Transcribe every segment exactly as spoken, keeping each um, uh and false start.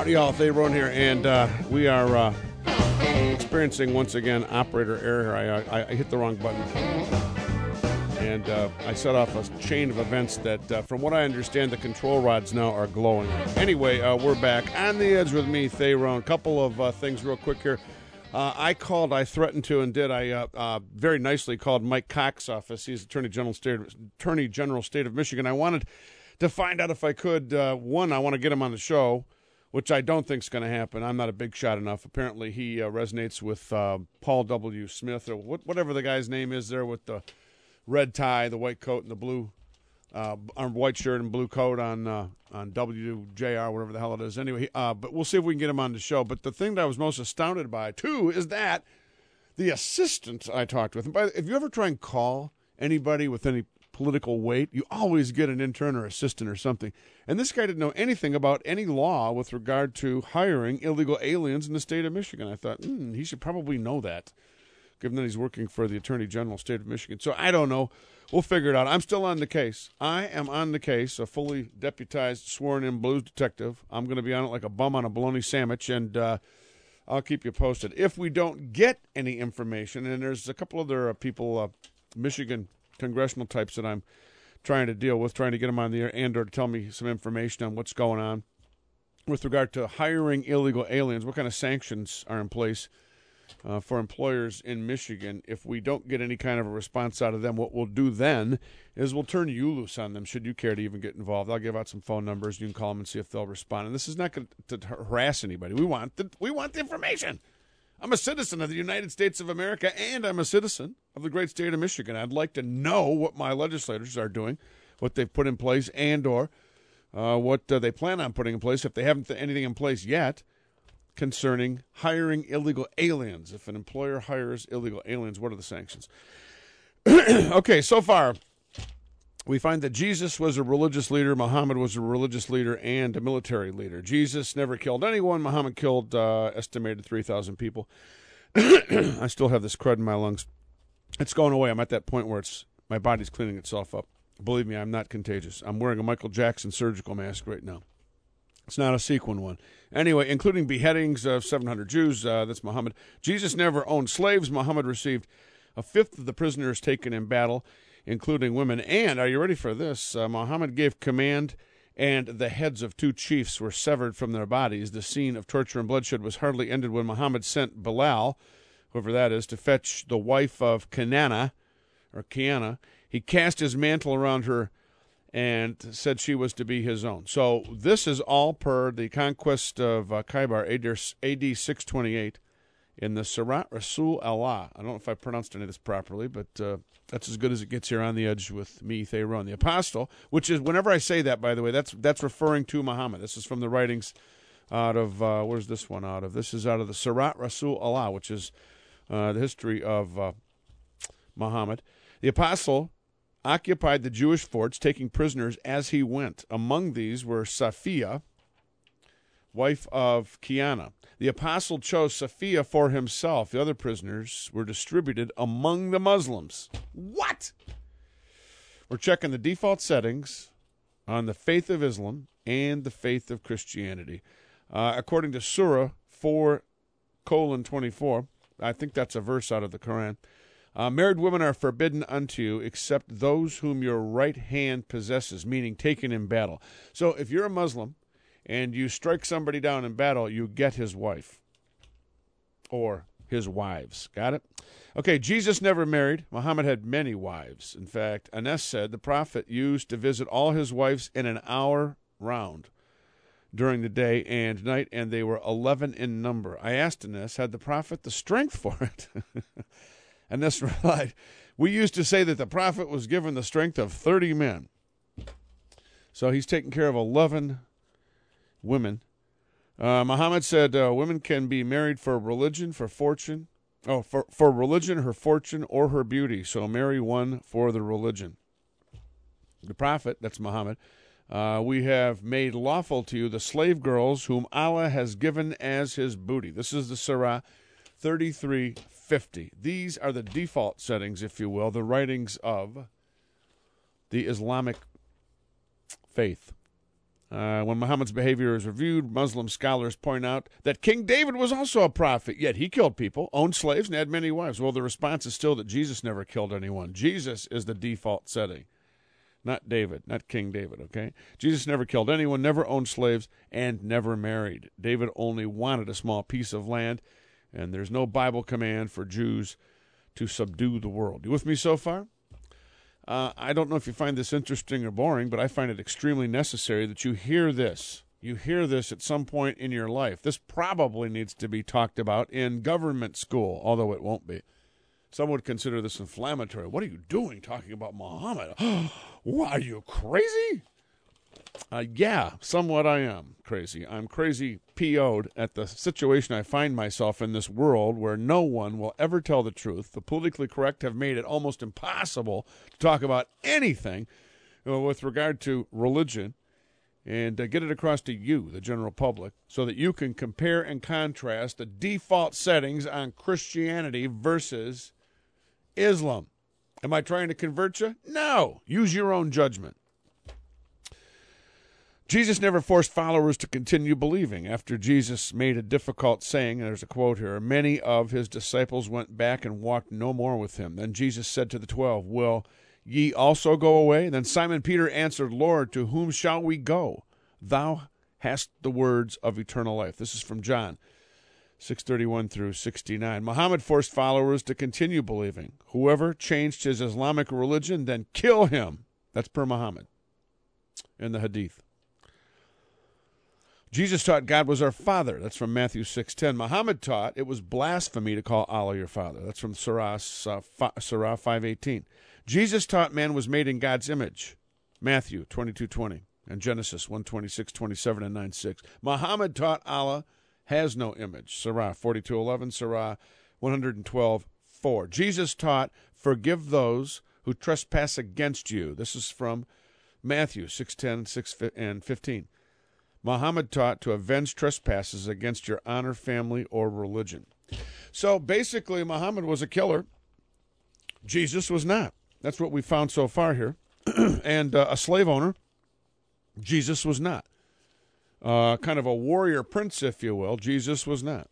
Howdy, y'all. Theron here, and uh, we are uh, experiencing once again operator error. I, I, I hit the wrong button, and uh, I set off a chain of events that, uh, from what I understand, the control rods now are glowing. Anyway, uh, we're back on the edge with me, Theron. A couple of uh, things real quick here. Uh, I called, I threatened to, and did. I uh, uh, very nicely called Mike Cox's office. He's Attorney General State, Attorney General State of Michigan. I wanted to find out if I could. Uh, one, I want to get him on the show, which I don't think is going to happen. I'm not a big shot enough. Apparently, he uh, resonates with uh, Paul W. Smith, or what, whatever the guy's name is there with the red tie, the white coat, and the blue uh, white shirt and blue coat on uh, on W J R, whatever the hell it is. Anyway, uh, but we'll see if we can get him on the show. But the thing that I was most astounded by, too, is that the assistant I talked with, and by, if you ever try and call anybody with any political weight, you always get an intern or assistant or something. And this guy didn't know anything about any law with regard to hiring illegal aliens in the state of Michigan. I thought, hmm, he should probably know that, given that he's working for the Attorney General State of Michigan. So I don't know. We'll figure it out. I'm still on the case. I am on the case, a fully deputized, sworn-in blues detective. I'm going to be on it like a bum on a bologna sandwich, and uh, I'll keep you posted. If we don't get any information, and there's a couple other uh, people, uh, Michigan congressional types that I'm trying to deal with, trying to get them on the air and or to tell me some information on what's going on with regard to hiring illegal aliens. What kind of sanctions are in place uh, for employers in Michigan? If we don't get any kind of a response out of them, what we'll do then is we'll turn you loose on them, should you care to even get involved. I'll give out some phone numbers. You can call them and see if they'll respond. And this is not going to harass anybody. We want the, we want the information. I'm a citizen of the United States of America, and I'm a citizen of the great state of Michigan. I'd like to know what my legislators are doing, what they've put in place, and or uh, what uh, they plan on putting in place, if they haven't th- anything in place yet, concerning hiring illegal aliens. If an employer hires illegal aliens, what are the sanctions? Okay, so far, we find that Jesus was a religious leader, Muhammad was a religious leader, and a military leader. Jesus never killed anyone. Muhammad killed uh, estimated three thousand people. I still have this crud in my lungs. It's going away. I'm at that point where it's my body's cleaning itself up. Believe me, I'm not contagious. I'm wearing a Michael Jackson surgical mask right now. It's not a sequin one. Anyway, including beheadings of seven hundred Jews, uh, that's Muhammad. Jesus never owned slaves. Muhammad received a fifth of the prisoners taken in battle, including women. And, are you ready for this? Uh, Muhammad gave command, and the heads of two chiefs were severed from their bodies. The scene of torture and bloodshed was hardly ended when Muhammad sent Bilal, whoever that is, to fetch the wife of Kanana, or Kiana. He cast his mantle around her and said she was to be his own. So this is all per the conquest of uh, Khaybar, A D six twenty-eight, in the Surat Rasul Allah. I don't know if I pronounced any of this properly, but uh, that's as good as it gets here on the edge with me, Theron, the apostle, which is, whenever I say that, by the way, that's that's referring to Muhammad. This is from the writings out of, uh, where's this one out of? This is out of the Surat Rasul Allah, which is uh, the history of uh, Muhammad. The apostle occupied the Jewish forts, taking prisoners as he went. Among these were Safiya, wife of Kiana. The apostle chose Safiya for himself. The other prisoners were distributed among the Muslims. What? We're checking the default settings on the faith of Islam and the faith of Christianity. Uh, according to Surah four colon twenty-four, I think that's a verse out of the Quran, uh, married women are forbidden unto you except those whom your right hand possesses, meaning taken in battle. So if you're a Muslim and you strike somebody down in battle, you get his wife or his wives. Got it? Okay, Jesus never married. Muhammad had many wives. In fact, Anas said the prophet used to visit all his wives in an hour round during the day and night, and they were eleven in number. I asked Anas, had the prophet the strength for it? Anas replied, we used to say that the prophet was given the strength of thirty men. So he's taking care of eleven women. Uh, Muhammad said uh, women can be married for religion, for fortune, oh, for, for religion, her fortune, or her beauty. So marry one for the religion. The prophet, that's Muhammad, uh, we have made lawful to you the slave girls whom Allah has given as his booty. This is the Surah thirty-three fifty. These are the default settings, if you will, the writings of the Islamic faith. Uh, when Muhammad's behavior is reviewed, Muslim scholars point out that King David was also a prophet, yet he killed people, owned slaves, and had many wives. Well, the response is still that Jesus never killed anyone. Jesus is the default setting, not David, not King David, okay? Jesus never killed anyone, never owned slaves, and never married. David only wanted a small piece of land, and there's no Bible command for Jews to subdue the world. You with me so far? Uh, I don't know if you find this interesting or boring, but I find it extremely necessary that you hear this. You hear this at some point in your life. This probably needs to be talked about in government school, although it won't be. Some would consider this inflammatory. What are you doing talking about Muhammad? What, are you crazy? Uh, yeah, somewhat I am crazy. I'm crazy P O'd at the situation I find myself in this world where no one will ever tell the truth. The politically correct have made it almost impossible to talk about anything uh, with regard to religion and uh, get it across to you, the general public, so that you can compare and contrast the default settings on Christianity versus Islam. Am I trying to convert you? No. Use your own judgment. Jesus never forced followers to continue believing. After Jesus made a difficult saying, and there's a quote here, many of his disciples went back and walked no more with him. Then Jesus said to the twelve, will ye also go away? Then Simon Peter answered, Lord, to whom shall we go? Thou hast the words of eternal life. This is from John six thirty-one through sixty-nine. Muhammad forced followers to continue believing. Whoever changed his Islamic religion, then kill him. That's per Muhammad in the Hadith. Jesus taught God was our Father. That's from Matthew six ten. Muhammad taught it was blasphemy to call Allah your Father. That's from Surah, uh, Surah five eighteen. Jesus taught man was made in God's image. Matthew twenty-two twenty and Genesis one twenty-six, twenty-seven, and nine six. Muhammad taught Allah has no image. Surah forty-two eleven, Surah one twelve four. Jesus taught forgive those who trespass against you. This is from Matthew six ten, six and fifteen. Muhammad taught to avenge trespasses against your honor, family, or religion. So basically, Muhammad was a killer. Jesus was not. That's what we found so far here. And uh, a slave owner, Jesus was not. Uh, kind of a warrior prince, if you will, Jesus was not.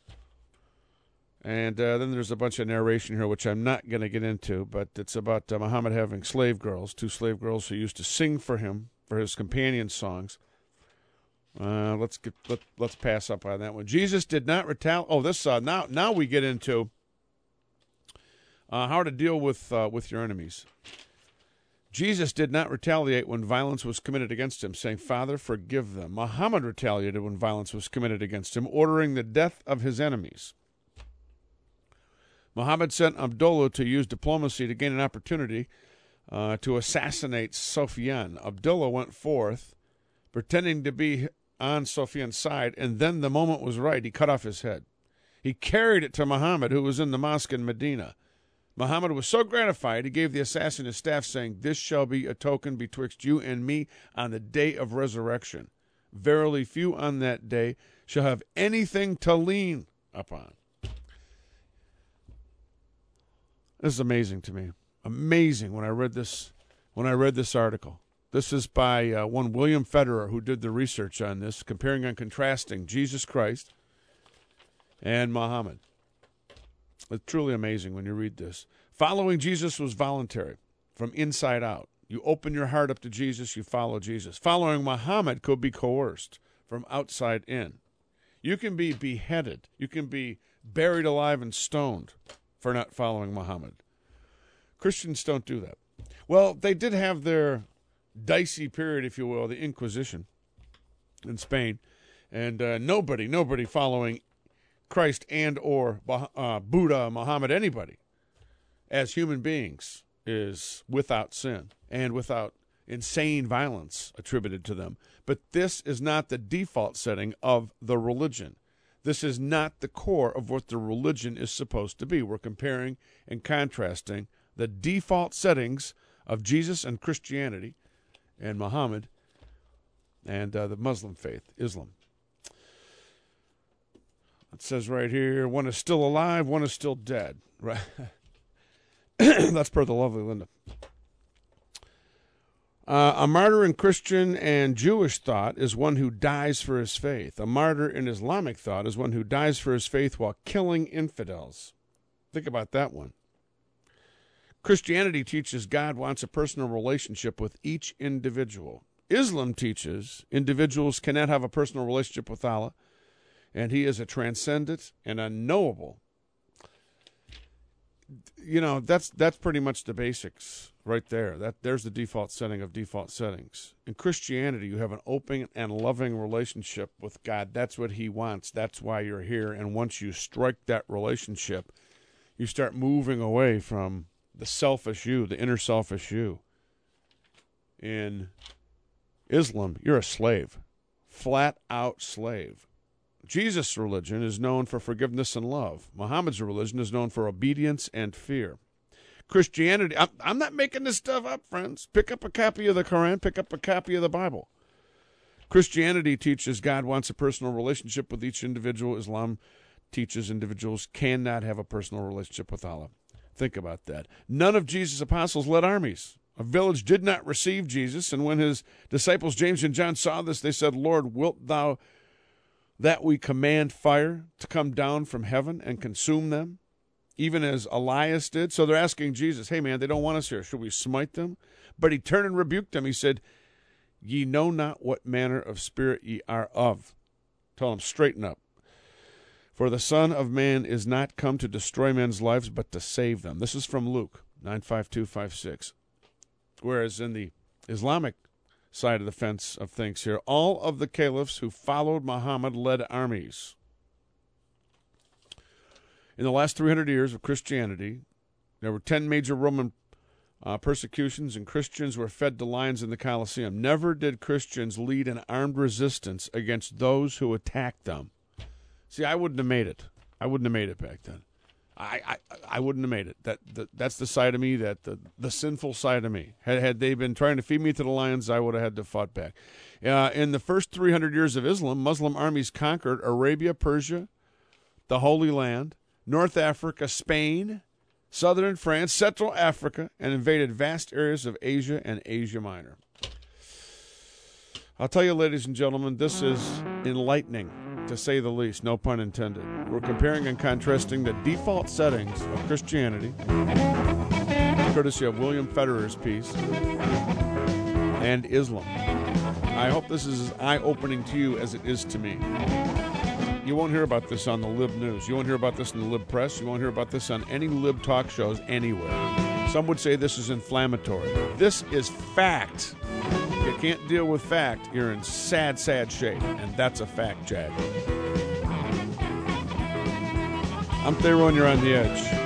And uh, then there's a bunch of narration here, which I'm not going to get into, but it's about uh, Muhammad having slave girls, two slave girls who used to sing for him, for his companion songs. Uh, let's get let, let's pass up on that one. Jesus did not retaliate. Oh, this uh, now now we get into uh, how to deal with uh, with your enemies. Jesus did not retaliate when violence was committed against him, saying, "Father, forgive them." Muhammad retaliated when violence was committed against him, ordering the death of his enemies. Muhammad sent Abdullah to use diplomacy to gain an opportunity uh, to assassinate Sufyan. Abdullah went forth, pretending to be on Sufyan's side, and then the moment was right, he cut off his head. He carried it to Muhammad, who was in the mosque in Medina. Muhammad was so gratified, he gave the assassin his staff, saying, "This shall be a token betwixt you and me on the day of resurrection. Verily, few on that day shall have anything to lean upon." This is amazing to me. Amazing when I read this, when I read this article. This is by uh, one William Federer, who did the research on this, comparing and contrasting Jesus Christ and Muhammad. It's truly amazing when you read this. Following Jesus was voluntary, from inside out. You open your heart up to Jesus, you follow Jesus. Following Muhammad could be coerced, from outside in. You can be beheaded. You can be buried alive and stoned for not following Muhammad. Christians don't do that. Well, they did have their dicey period, if you will, the Inquisition in Spain, and uh, nobody, nobody following Christ and or uh, Buddha, Muhammad, anybody, as human beings, is without sin and without insane violence attributed to them. But this is not the default setting of the religion. This is not the core of what the religion is supposed to be. We're comparing and contrasting the default settings of Jesus and Christianity and Muhammad and uh, the Muslim faith, Islam. It says right here, one is still alive, one is still dead. Right? That's per the lovely Linda. Uh, a martyr in Christian and Jewish thought is one who dies for his faith. A martyr in Islamic thought is one who dies for his faith while killing infidels. Think about that one. Christianity teaches God wants a personal relationship with each individual. Islam teaches individuals cannot have a personal relationship with Allah, and he is a transcendent and unknowable. You know, that's that's pretty much the basics right there. That there's the default setting of default settings. In Christianity, you have an open and loving relationship with God. That's what he wants. That's why you're here. And once you strike that relationship, you start moving away from the selfish you, the inner selfish you. In Islam, you're a slave, flat out slave. Jesus' religion is known for forgiveness and love. Muhammad's religion is known for obedience and fear. Christianity, I'm, I'm not making this stuff up, friends. Pick up a copy of the Quran, pick up a copy of the Bible. Christianity teaches God wants a personal relationship with each individual. Islam teaches individuals cannot have a personal relationship with Allah. Think about that. None of Jesus' apostles led armies. A village did not receive Jesus, and when his disciples James and John saw this, they said, Lord, wilt thou that we command fire to come down from heaven and consume them, even as Elias did? So they're asking Jesus, hey, man, they don't want us here. Should we smite them? But he turned and rebuked them. He said, ye know not what manner of spirit ye are of. Tell them, straighten up. For the Son of Man is not come to destroy men's lives, but to save them. This is from Luke nine five two five six. Whereas in the Islamic side of the fence of things here, all of the caliphs who followed Muhammad led armies. In the last three hundred years of Christianity, there were ten major Roman uh, persecutions, and Christians were fed to lions in the Colosseum. Never did Christians lead an armed resistance against those who attacked them. See, I wouldn't have made it. I wouldn't have made it back then. I, I, I wouldn't have made it. That, that that's the side of me, that the, the sinful side of me. Had had they been trying to feed me to the lions, I would have had to fought back. Uh, in the first three hundred years of Islam, Muslim armies conquered Arabia, Persia, the Holy Land, North Africa, Spain, southern France, Central Africa, and invaded vast areas of Asia and Asia Minor. I'll tell you, ladies and gentlemen, this is enlightening, to say the least, no pun intended. We're comparing and contrasting the default settings of Christianity, courtesy of William Federer's piece, and Islam. I hope this is as eye-opening to you as it is to me. You won't hear about this on the Lib News. You won't hear about this in the Lib Press. You won't hear about this on any Lib talk shows anywhere. Some would say this is inflammatory. This is fact. If you can't deal with fact, you're in sad, sad shape. And that's a fact, Jag. I'm Thero, and you're on the edge.